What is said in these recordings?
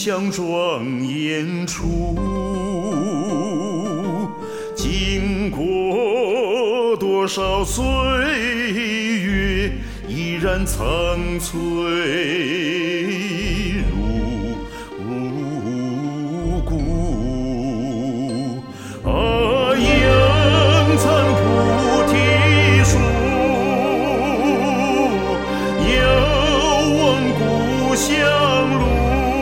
向庄严处，经过多少岁月，依然苍翠如故。阳残菩提树，遥望故乡路。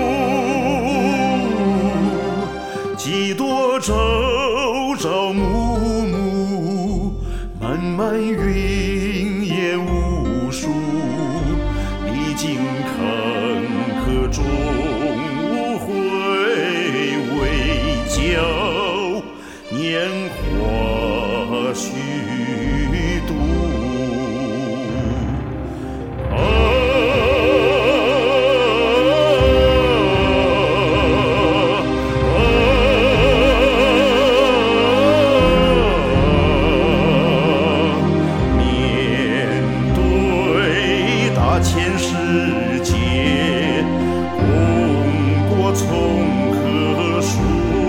几多朝朝暮暮，漫漫云烟无数。历经坎坷终无悔，为教年华虚度。千世界，功过从何数？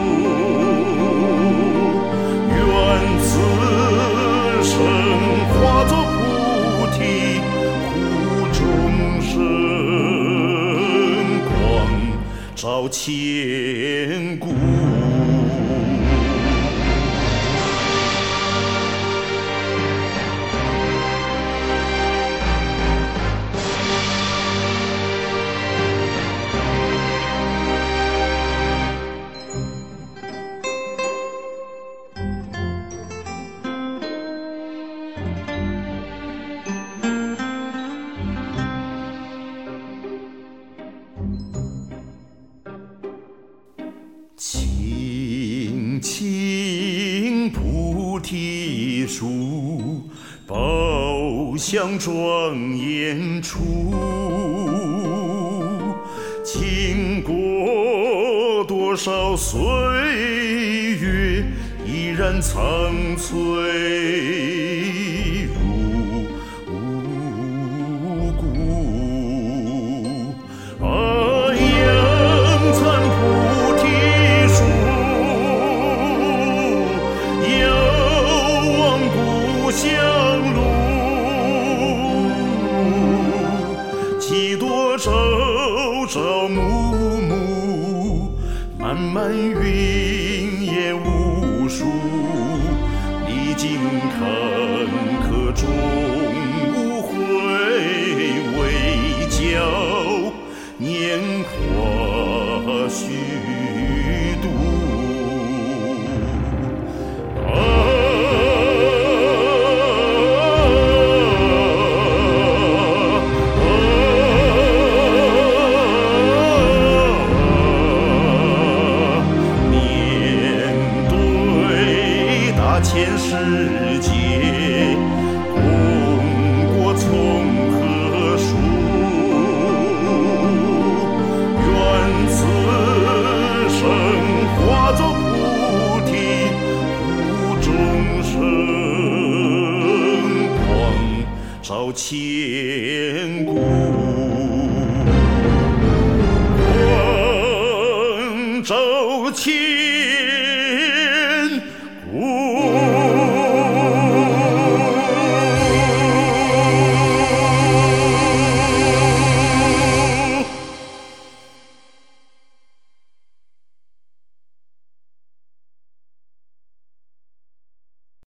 愿此生化作菩提，护众生，光照千古。青青菩提树，宝相庄严处。经过多少岁月，依然苍翠如故。阳残菩提树，遥望故乡路。几多朝朝暮暮，漫漫云烟无数。历经坎坷终无悔，为教年华虚度。千世界，功过从何数？愿此生化作菩提，护众生，光照千古。光照千